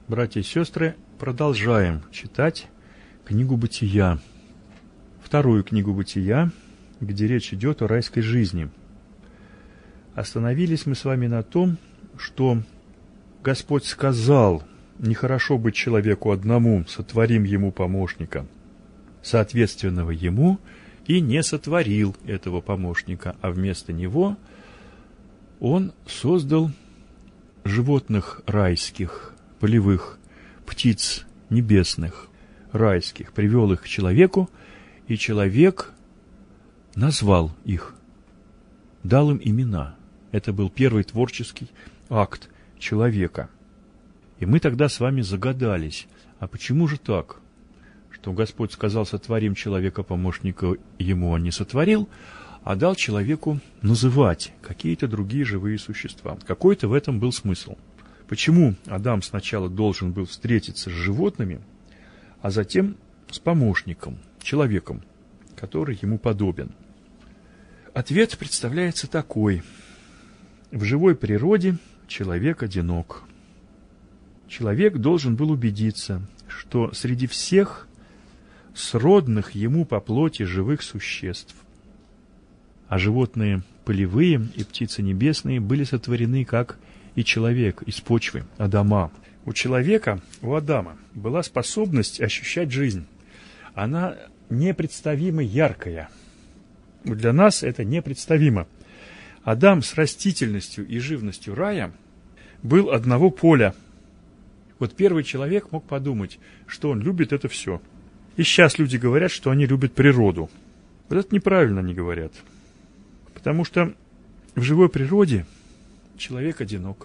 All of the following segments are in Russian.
Братья и сестры, продолжаем читать книгу Бытия, вторую книгу Бытия, где речь идет о райской жизни. Остановились мы с вами на том, что Господь сказал: нехорошо быть человеку одному, сотворим ему помощника, соответственного ему, и не сотворил этого помощника, а вместо него он создал животных райских, полевых, птиц небесных, райских, привел их к человеку, и человек назвал их, дал им имена. Это был первый творческий акт человека. И мы тогда с вами загадались, а почему же так, что Господь сказал: сотворим человека помощника ему, он не сотворил, а дал человеку называть какие-то другие живые существа. Какой-то в этом был смысл. Почему Адам сначала должен был встретиться с животными, а затем с помощником, человеком, который ему подобен? Ответ представляется такой. В живой природе человек одинок. Человек должен был убедиться, что среди всех сродных ему по плоти живых существ, а животные полевые и птицы небесные были сотворены как и человек из почвы, Адама. У человека, у Адама, была способность ощущать жизнь. Она непредставимо яркая. Для нас это непредставимо. Адам с растительностью и живностью рая был одного поля. Вот первый человек мог подумать, что он любит это все. И сейчас люди говорят, что они любят природу. Вот это неправильно они говорят. Потому что в живой природе человек одинок.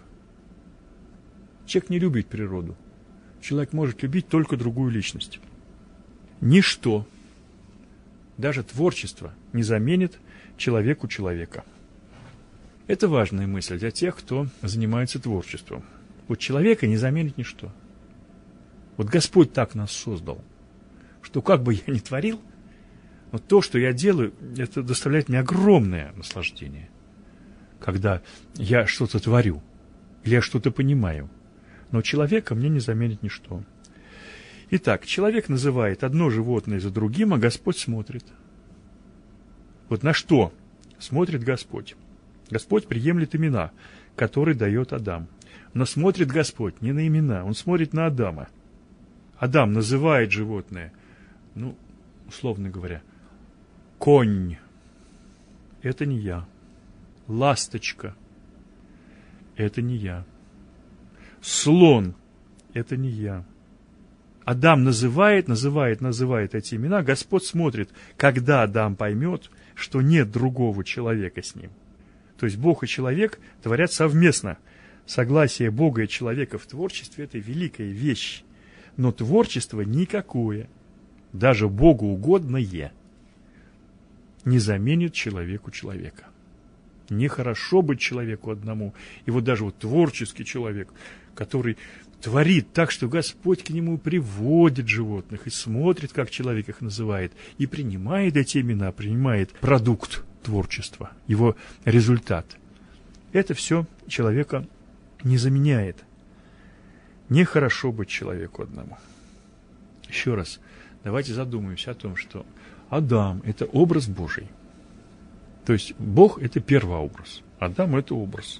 Человек не любит природу. Человек может любить только другую личность. Ничто, даже творчество, не заменит человеку человека. Это важная мысль для тех, кто занимается творчеством. Вот человека не заменит ничто. Вот Господь так нас создал, что как бы я ни творил, но то, что я делаю, это доставляет мне огромное наслаждение. Когда я что-то творю, или я что-то понимаю. Но человека мне не заменит ничто. Итак, человек называет одно животное за другим, а Господь смотрит. Вот на что смотрит Господь? Господь приемлет имена, которые дает Адам. Но смотрит Господь не на имена, Он смотрит на Адама. Адам называет животное, условно говоря, конь. Это не я. Ласточка. Это не я. Слон. Это не я. Адам называет эти имена. Господь смотрит, когда Адам поймет, что нет другого человека с ним. То есть Бог и человек творят совместно. Согласие Бога и человека в творчестве – это великая вещь. Но творчество никакое, даже Богу угодное, не заменит человеку человека. Нехорошо быть человеку одному. И вот даже творческий человек, который творит так, что Господь к нему приводит животных и смотрит, как человек их называет, и принимает эти имена, принимает продукт творчества, его результат. Это все человека не заменяет. Нехорошо быть человеку одному. Еще раз, давайте задумаемся о том, что Адам – это образ Божий. То есть Бог – это первообраз, Адам – это образ.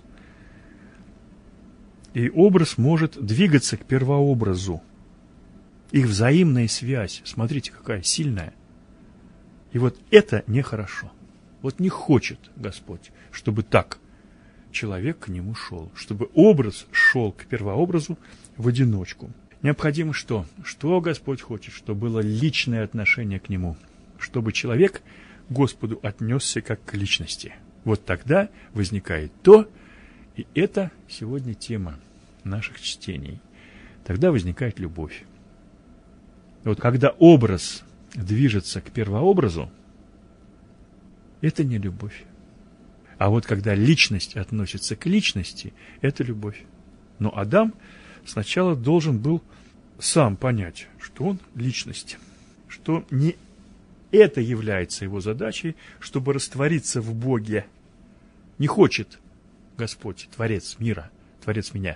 И образ может двигаться к первообразу. Их взаимная связь, смотрите, какая сильная. И вот это нехорошо. Вот не хочет Господь, чтобы так человек к нему шел, чтобы образ шел к первообразу в одиночку. Необходимо что? Что Господь хочет? Чтобы было личное отношение к нему, чтобы человек к Господу отнесся как к личности. Вот тогда возникает то, и это сегодня тема наших чтений. Тогда возникает любовь. Вот когда образ движется к первообразу, это не любовь. А вот когда личность относится к личности, это любовь. Но Адам сначала должен был сам понять, что он личность, что не это является его задачей, чтобы раствориться в Боге. Не хочет Господь, Творец мира, Творец меня.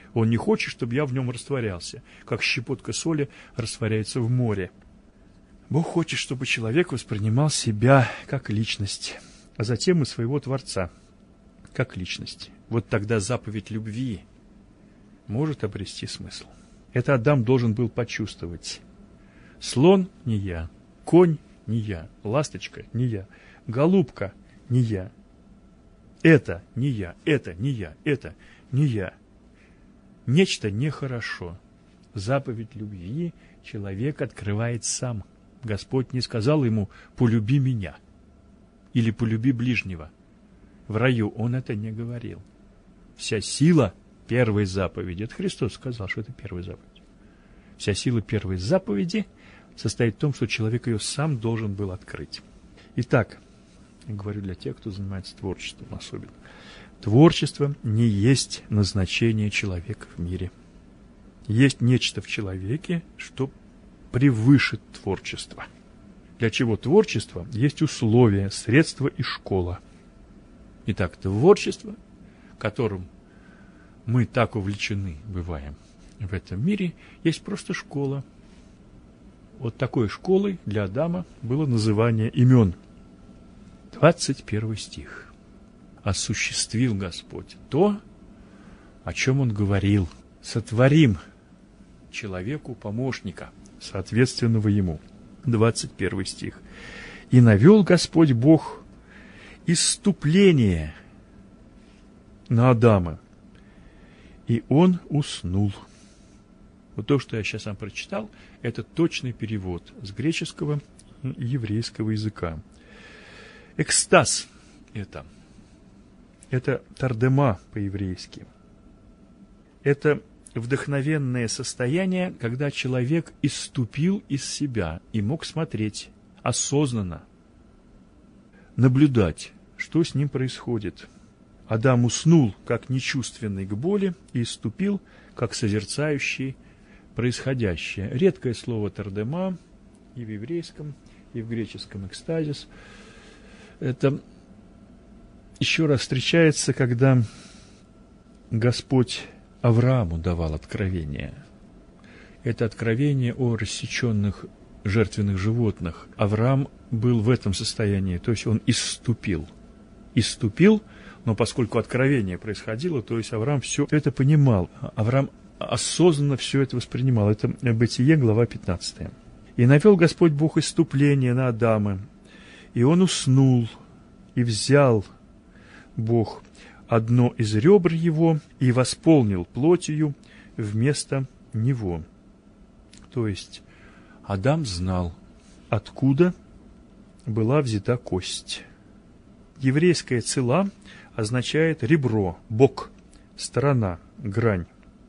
Он не хочет, чтобы я в нем растворялся, как щепотка соли растворяется в море. Бог хочет, чтобы человек воспринимал себя как личность, а затем и своего Творца как личность. Вот тогда заповедь любви может обрести смысл. Это Адам должен был почувствовать. Слон – не я, конь – не я, ласточка – не я, голубка – не я. Это не я, это не я, это не я. Нечто нехорошо. Заповедь любви человек открывает сам. Господь не сказал ему «полюби меня» или «полюби ближнего». В раю он это не говорил. Вся сила первой заповеди, это Христос сказал, что это первая заповедь. Вся сила первой заповеди состоит в том, что человек ее сам должен был открыть. Итак, я говорю для тех, кто занимается творчеством особенно. Творчество не есть назначение человека в мире. Есть нечто в человеке, что превыше творчества. Для чего творчество? Есть условия, средства и школа. Итак, творчество, которым мы так увлечены бываем в этом мире, есть просто школа. Вот такой школой для Адама было называние имен. 21 стих. «Осуществил Господь то, о чем Он говорил. Сотворим человеку помощника, соответственного ему». 21 стих. «И навел Господь Бог исступление на Адама, и он уснул». Вот то, что я сейчас вам прочитал, это точный перевод с греческого и еврейского языка. Экстаз это тардема по-еврейски. Это вдохновенное состояние, когда человек исступил из себя и мог смотреть осознанно, наблюдать, что с ним происходит. Адам уснул, как нечувственный к боли, и исступил, как созерцающий происходящее. Редкое слово тардема и в еврейском, и в греческом экстазис. Это еще раз встречается, когда Господь Аврааму давал откровение. Это откровение о рассеченных жертвенных животных. Авраам был в этом состоянии, то есть он исступил. Исступил, но поскольку откровение происходило, то есть Авраам все это понимал. Авраам осознанно все это воспринимал. Это Бытие, глава 15. «И навел Господь Бог исступление на Адама, и он уснул, и взял Бог одно из ребр его и восполнил плотью вместо него». То есть Адам знал, откуда была взята кость. Еврейская цела означает ребро, бок, сторона, грань.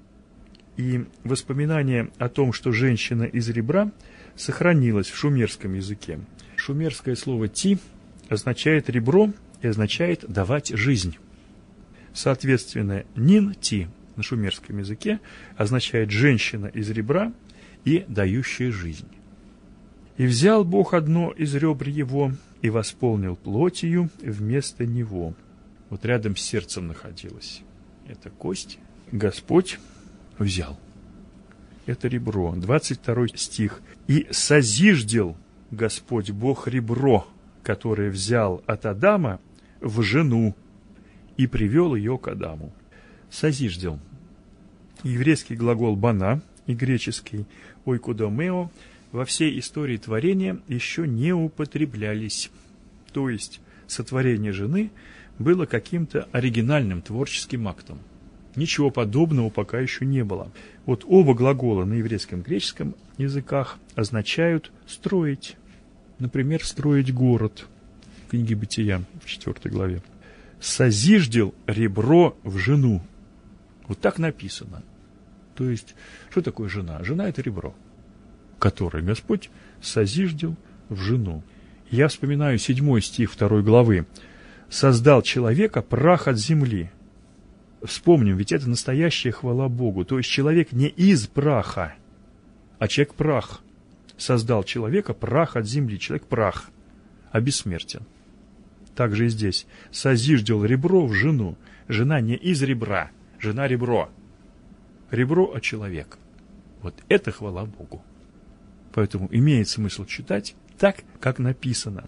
И воспоминание о том, что женщина из ребра, сохранилось в шумерском языке. Шумерское слово «ти» означает ребро и означает давать жизнь. Соответственно, нин-ти на шумерском языке означает женщина из ребра и дающая жизнь. «И взял Бог одно из ребр его и восполнил плотью вместо него». Вот рядом с сердцем находилась эта кость. Господь взял это ребро. 22 стих. «И созиждел Господь Бог ребро, которое взял от Адама, в жену, и привел ее к Адаму». Созиждел. Еврейский глагол «бана» и греческий «ойкодомео» во всей истории творения еще не употреблялись. То есть сотворение жены было каким-то оригинальным творческим актом. Ничего подобного пока еще не было. Вот оба глагола на еврейском и греческом языках означают «строить». Например, «строить город» в книге Бытия в 4 главе. «Созиждел ребро в жену». Вот так написано. То есть, что такое жена? Жена – это ребро, которое Господь созиждел в жену. Я вспоминаю 7 стих 2 главы. «Создал человека прах от земли». Вспомним, ведь это настоящая хвала Богу. То есть человек не из праха, а человек прах. Создал человека прах от земли. Человек прах, а бессмертен. Также и здесь. Созиждел ребро в жену. Жена не из ребра, жена ребро. ребро, а человек. Вот это хвала Богу. Поэтому имеет смысл читать так, как написано.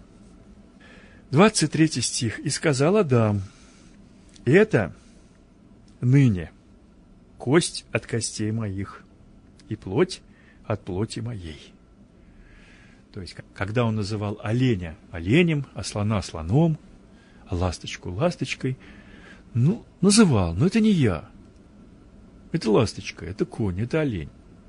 23 стих. «И сказал Адам: это ныне кость от костей моих и плоть от плоти моей». То есть, когда он называл оленя оленем, а слона слоном, а ласточку ласточкой, называл, но это не я. Это ласточка, это конь, это олень.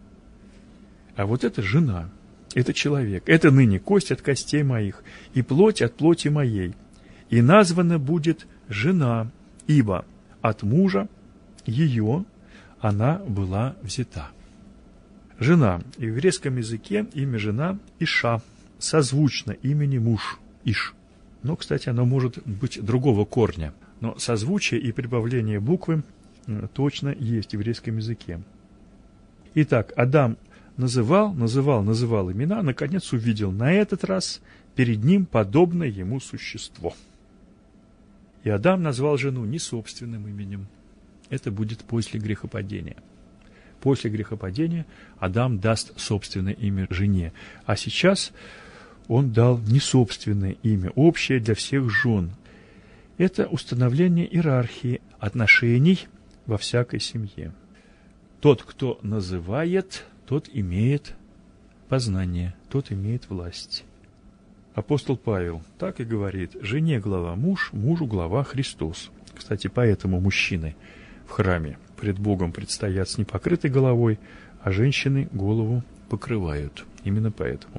А вот это жена, это человек, это ныне кость от костей моих и плоть от плоти моей. И названа будет жена, ибо от мужа ее она была взята. Жена. И в еврейском языке имя жена Иша, созвучно имени муж, Иш. Но, кстати, оно может быть другого корня. Но созвучие и прибавление буквы точно есть в еврейском языке. Итак, Адам называл имена, наконец увидел на этот раз перед ним подобное ему существо. И Адам назвал жену не собственным именем. Это будет после грехопадения. После грехопадения Адам даст собственное имя жене. А сейчас он дал не собственное имя, общее для всех жен. Это установление иерархии отношений во всякой семье. Тот, кто называет, тот имеет познание, тот имеет власть. Апостол Павел так и говорит: жене глава муж, мужу глава Христос. Кстати, поэтому мужчины в храме пред Богом предстоят с непокрытой головой, а женщины голову покрывают. Именно поэтому.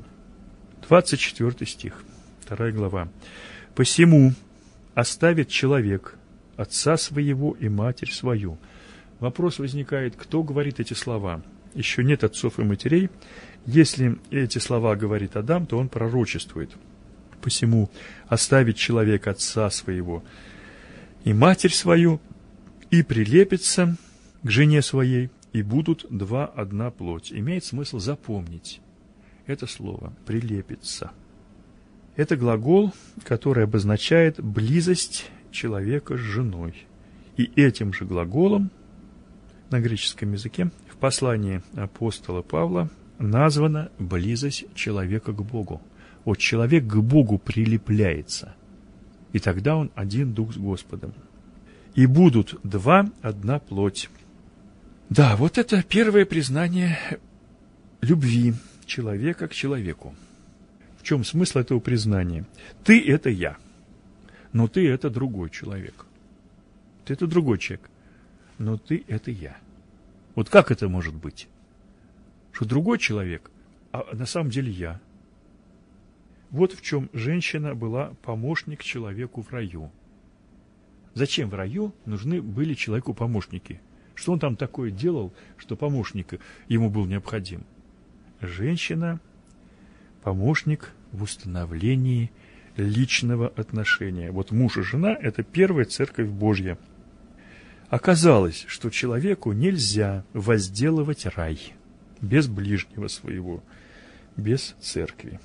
24 стих, 2 глава. «Посему оставит человек отца своего и матерь свою». Вопрос возникает, кто говорит эти слова? Еще нет отцов и матерей. Если эти слова говорит Адам, то он пророчествует. «Посему оставит человек отца своего и матерь свою, и прилепится к жене своей, и будут два одна плоть». Имеет смысл запомнить это слово «прилепится». Это глагол, который обозначает близость человека с женой. И этим же глаголом на греческом языке в послании апостола Павла названа близость человека к Богу. Вот человек к Богу прилепляется, и тогда он один дух с Господом. «И будут два одна плоть». Да, вот это первое признание любви человека к человеку. В чем смысл этого признания? Ты – это я, но ты – это другой человек. Ты – это другой человек, но ты – это я. Вот как это может быть? Что другой человек, а на самом деле я. Вот в чем женщина была помощник человеку в раю. Зачем в раю нужны были человеку помощники? Что он там такое делал, что помощник ему был необходим? Женщина – помощник в установлении личного отношения. Вот муж и жена – это первая церковь Божья. Оказалось, что человеку нельзя возделывать рай без ближнего своего, без церкви.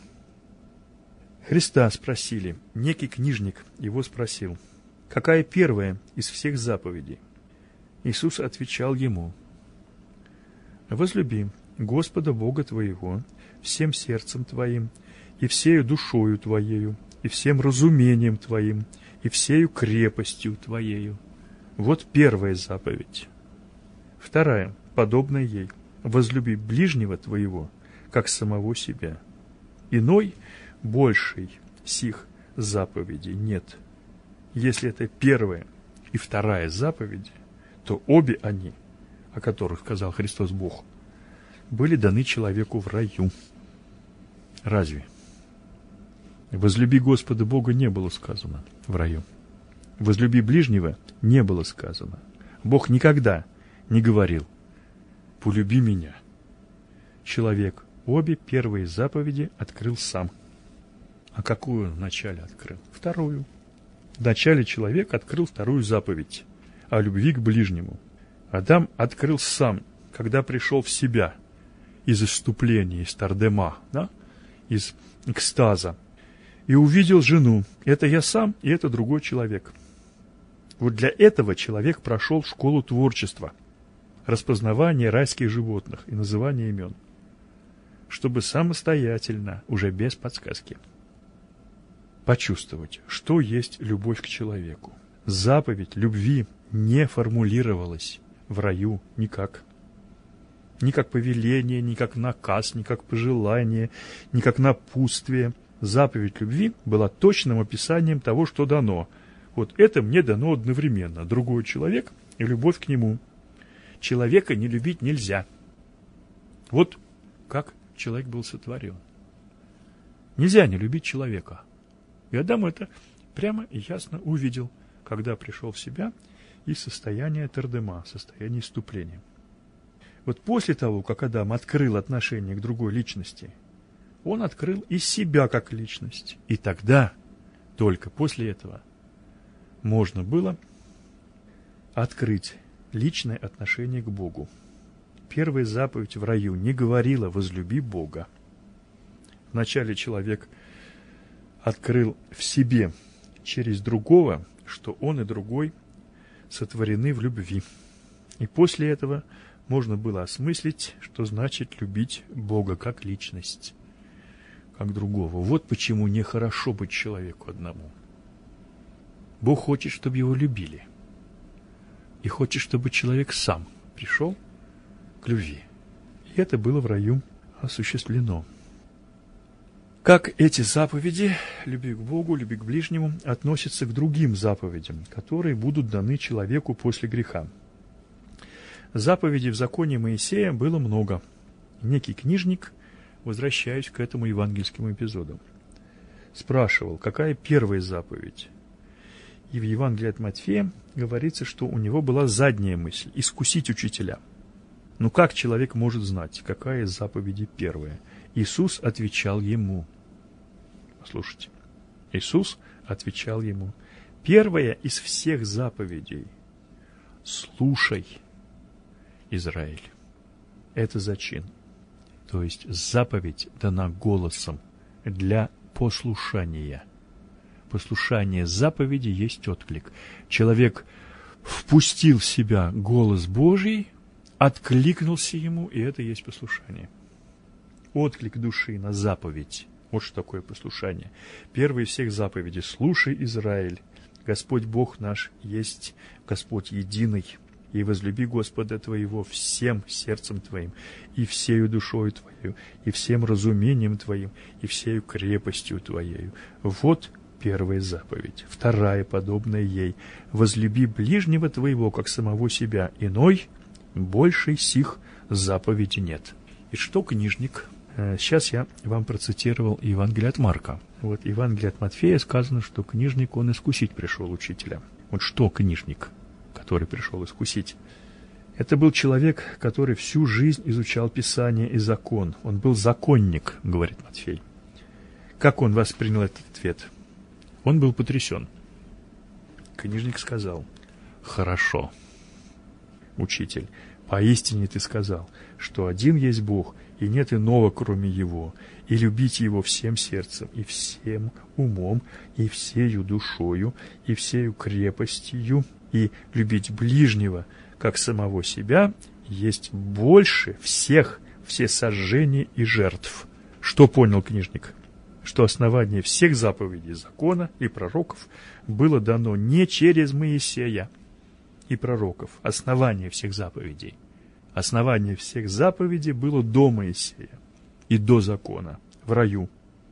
Христа спросили, некий книжник его спросил: какая первая из всех заповедей? Иисус отвечал ему: возлюби Господа Бога твоего всем сердцем твоим, и всею душою твоею, и всем разумением твоим, и всею крепостью твоею. Вот первая заповедь. Вторая, подобная ей: возлюби ближнего твоего, как самого себя. Иной, большей сих заповедей нет. Если это первая и вторая заповеди, то обе они, о которых сказал Христос Бог, были даны человеку в раю. Разве? Возлюби Господа Бога не было сказано в раю. Возлюби ближнего не было сказано. Бог никогда не говорил: полюби меня. Человек обе первые заповеди открыл сам. А какую он вначале открыл? Вторую. Вначале человек открыл вторую заповедь о любви к ближнему. Адам открыл сам, когда пришел в себя из исступления, из тардема, из экстаза, и увидел жену. Это я сам, и это другой человек. Вот для этого человек прошел школу творчества. распознавание райских животных и называние имен, чтобы самостоятельно, уже без подсказки, почувствовать, что есть любовь к человеку. Заповедь любви не формулировалась в раю никак. Ни как повеление, ни как наказ, ни как пожелание, ни как напутствие. Заповедь любви была точным описанием того, что дано. Вот это мне дано одновременно. Другой человек и любовь к нему. Человека не любить нельзя. Вот как человек был сотворен. Нельзя не любить человека. И Адам это прямо и ясно увидел, когда пришел в себя из состояния тардема, состояния исступления. Вот после того, как Адам открыл отношение к другой личности, он открыл и себя как личность. И тогда, только после этого, можно было открыть личное отношение к Богу. Первая заповедь в раю не говорила «возлюби Бога». Вначале человек открыл в себе через другого, что он и другой сотворены в любви. И после этого можно было осмыслить, что значит любить Бога как личность, как другого. Вот почему нехорошо быть человеку одному. Бог хочет, чтобы его любили. И хочет, чтобы человек сам пришел к любви. И это было в раю осуществлено. Как эти заповеди, любви к Богу, любви к ближнему, относятся к другим заповедям, которые будут даны человеку после греха. Заповедей в законе Моисея было много. Некий книжник, возвращаясь к этому евангельскому эпизоду, спрашивал, какая первая заповедь. И в Евангелии от Матфея говорится, что у него была задняя мысль – искусить учителя. Но как человек может знать, какая из заповедей первая? Иисус отвечал ему. Послушайте. Иисус отвечал ему. Первая из всех заповедей – слушай, Израиль. Это зачин. То есть заповедь дана голосом для послушания. Послушание заповеди есть отклик. Человек впустил в себя голос Божий, откликнулся ему, и это есть послушание. Отклик души на заповедь. Вот что такое послушание. Первый из всех заповедей. Слушай, Израиль, Господь Бог наш есть Господь единый. И возлюби Господа твоего всем сердцем твоим, и всею душою твою, и всем разумением твоим, и всею крепостью твоею. Вот первая заповедь. Вторая, подобная ей. Возлюби ближнего твоего, как самого себя. Иной, большей сих заповеди нет. И что книжник? Сейчас я вам процитировал Евангелие от Марка. Вот Евангелие от Матфея сказано, что книжник, он искусить пришел учителя. Вот что книжник, который пришел искусить? Это был человек, который всю жизнь изучал Писание и закон. Он был законник, говорит Матфей. Как он воспринял этот ответ? Он был потрясен. Книжник сказал: «Хорошо, учитель, поистине ты сказал, что один есть Бог, и нет иного, кроме Его, и любить Его всем сердцем, и всем умом, и всею душою, и всею крепостью, и любить ближнего, как самого себя, есть больше всех всесожжений и жертв». Что понял книжник? Что основание всех заповедей закона и пророков было дано не через Моисея и пророков. Основание всех заповедей. Основание всех заповедей было до Моисея и до закона, в раю.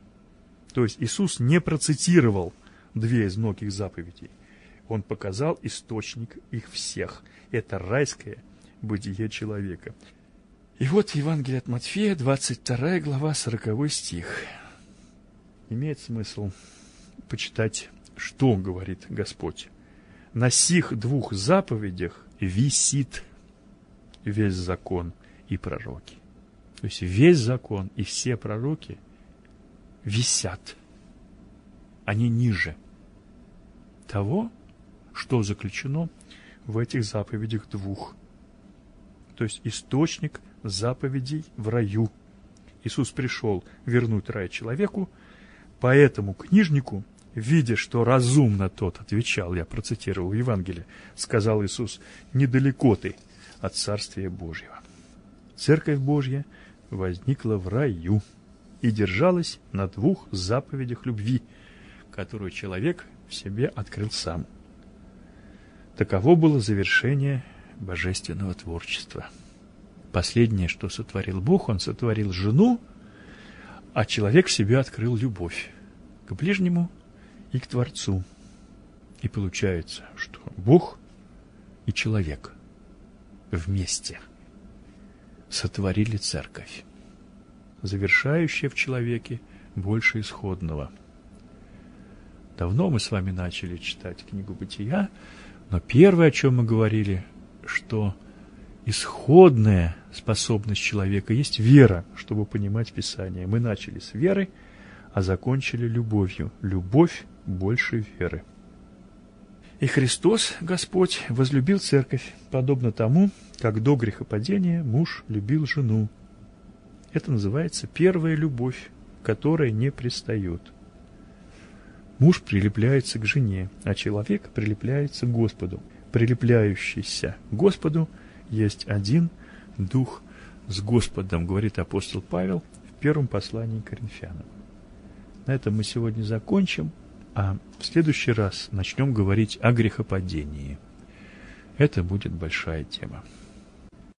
То есть Иисус не процитировал две из многих заповедей. Он показал источник их всех. Это райское бытие человека. И вот Евангелие от Матфея, 22 глава, 40 стих. Имеет смысл почитать, что говорит Господь. На сих двух заповедях висит весь закон и пророки. То есть весь закон и все пророки висят. Они ниже того, что заключено в этих заповедях двух. То есть источник заповедей в раю. Иисус пришел вернуть рай человеку, поэтому книжнику, видя, что разумно тот отвечал, я процитировал Евангелие, сказал Иисус: «Недалеко ты от Царствия Божьего. Церковь Божья возникла в раю и держалась на 2 заповедях любви, которую человек в себе открыл сам. Таково было завершение божественного творчества. Последнее, что сотворил Бог, Он сотворил жену, а человек в себе открыл любовь к ближнему и к Творцу. И получается, что Бог и человек вместе сотворили церковь, завершающая в человеке больше исходного. Давно мы с вами начали читать книгу «Бытия», но первое, о чем мы говорили, что исходная способность человека есть вера, чтобы понимать Писание. Мы начали с веры, а закончили любовью. Любовь больше веры. И Христос, Господь, возлюбил церковь, подобно тому, как до грехопадения муж любил жену. Это называется первая любовь, которая не пристает. Муж прилепляется к жене, а человек прилепляется к Господу. Прилепляющийся к Господу есть один дух с Господом, говорит апостол Павел в первом послании к Коринфянам. На этом мы сегодня закончим, а в следующий раз начнем говорить о грехопадении. Это будет большая тема.